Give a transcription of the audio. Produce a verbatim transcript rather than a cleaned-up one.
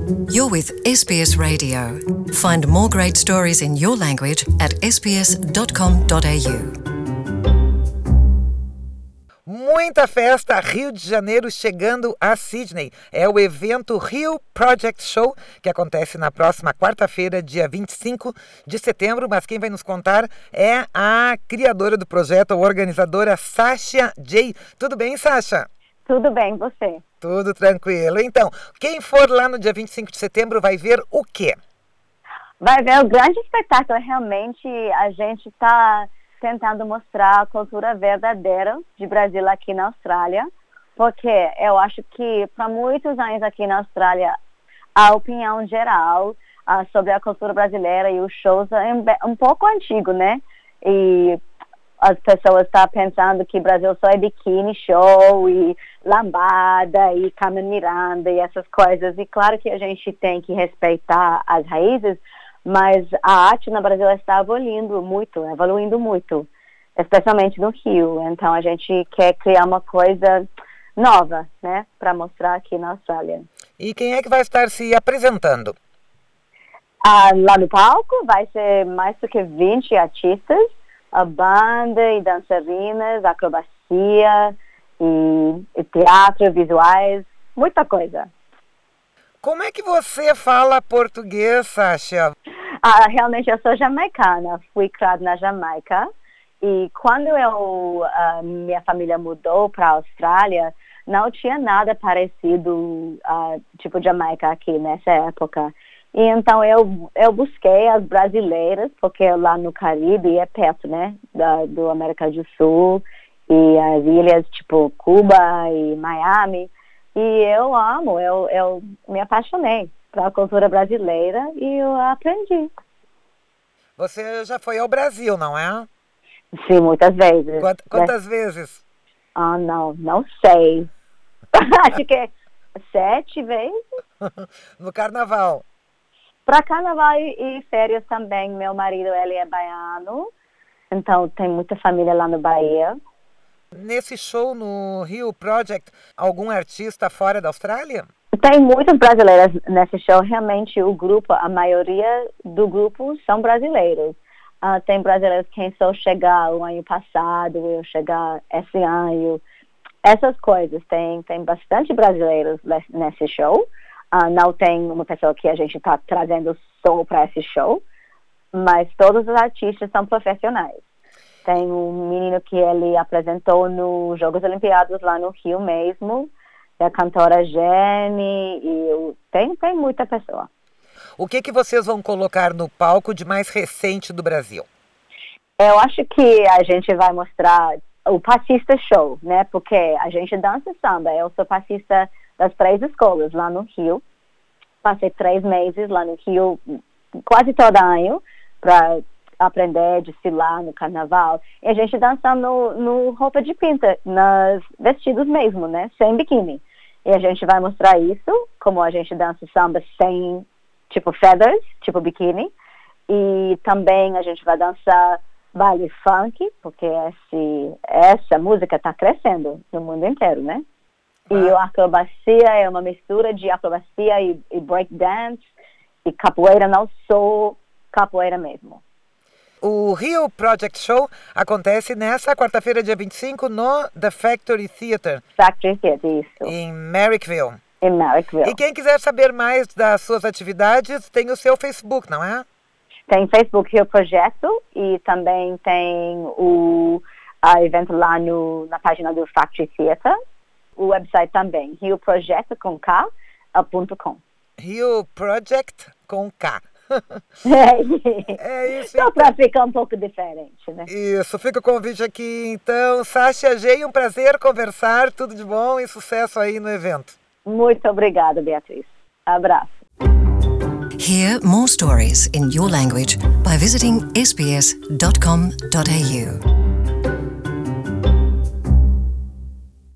You're with S B S Radio. Find more great stories in your language at s b s dot com dot a u. Muita festa, Rio de Janeiro chegando a Sydney. É o evento Rio Project Show, que acontece na próxima quarta-feira, dia vinte e cinco de setembro. Mas quem vai nos contar é a criadora do projeto, a organizadora Sasha J. Tudo bem, Sasha? Tudo bem, você? Tudo tranquilo. Então, quem for lá no dia vinte e cinco de setembro vai ver o quê? Vai ver o grande espetáculo. Realmente, a gente está tentando mostrar a cultura verdadeira de Brasil aqui na Austrália, porque eu acho que, para muitos anos aqui na Austrália, a opinião geral uh, sobre a cultura brasileira e os shows é um, um pouco antigo, né? E as pessoas estão pensando que Brasil só é biquíni show e lambada e Carmen Miranda e essas coisas. E claro que a gente tem que respeitar as raízes, mas a arte no Brasil está evoluindo muito, evoluindo muito, especialmente no Rio. Então a gente quer criar uma coisa nova, né, para mostrar aqui na Austrália. E quem é que vai estar se apresentando? Ah, lá no palco vai ser mais do que vinte artistas, a banda e dançarinas, acrobacia e, e teatro, visuais, muita coisa. Como é que você fala português, Sasha? Ah, realmente eu sou jamaicana, fui criada na Jamaica e quando eu, uh, minha família mudou para a Austrália, não tinha nada parecido, uh, tipo Jamaica aqui nessa época. E então eu, eu busquei as brasileiras, porque lá no Caribe é perto, né, da, do América do Sul, e as ilhas tipo Cuba e Miami. E eu amo, eu, eu me apaixonei pela cultura brasileira e eu aprendi. Você já foi ao Brasil, não é? Sim, muitas vezes. Quantas, quantas vezes? Ah, não, não sei. Acho que sete vezes. No carnaval? Para carnaval e, e férias também. Meu marido, ele é baiano, então tem muita família lá no Bahia. Nesse show no Rio Project, algum artista fora da Austrália? Tem muitos brasileiros nesse show. Realmente o grupo, a maioria do grupo são brasileiros. Uh, tem brasileiros que só chegar o ano passado, eu chegar esse ano. Essas coisas. Tem, tem bastante brasileiros nesse show. Uh, não tem uma pessoa que a gente está trazendo só para esse show, mas todos os artistas são profissionais. Tem um menino que ele apresentou nos Jogos Olimpiados lá no Rio mesmo, a cantora Jenny, e tem, tem muita pessoa. O que, que vocês vão colocar no palco de mais recente do Brasil? Eu acho que a gente vai mostrar o passista show, né? Porque a gente dança samba. Eu sou passista das três escolas lá no Rio. Passei três meses lá no Rio, quase todo ano, para aprender, desfilar no carnaval. E a gente dança no, no roupa de pinta, nos vestidos mesmo, né? Sem biquíni. E a gente vai mostrar isso, como a gente dança samba sem, tipo, feathers, tipo biquíni. E também a gente vai dançar baile funk, porque esse, essa música está crescendo no mundo inteiro, né? Ah. E a acrobacia é uma mistura de acrobacia e, e break dance, e capoeira, não só capoeira mesmo. O Rio Project Show acontece nessa quarta-feira, dia vinte e cinco, no The Factory Theatre. Factory Theatre, isso. Em Marrickville. Em Marrickville. E quem quiser saber mais das suas atividades, tem o seu Facebook, não é? Tem Facebook Rio Projeto e também tem o uh, evento lá no, na página do Factory Theatre. O website também, rio projeto com K, uh, ponto com. Rio Project com K. É isso. Só então, para ficar um pouco diferente, né? Isso, fica o convite aqui então. Sasha J, um prazer conversar, tudo de bom e sucesso aí no evento. Muito obrigada, Beatriz. Abraço. Hear more stories in your language by visiting s b s dot com dot a u.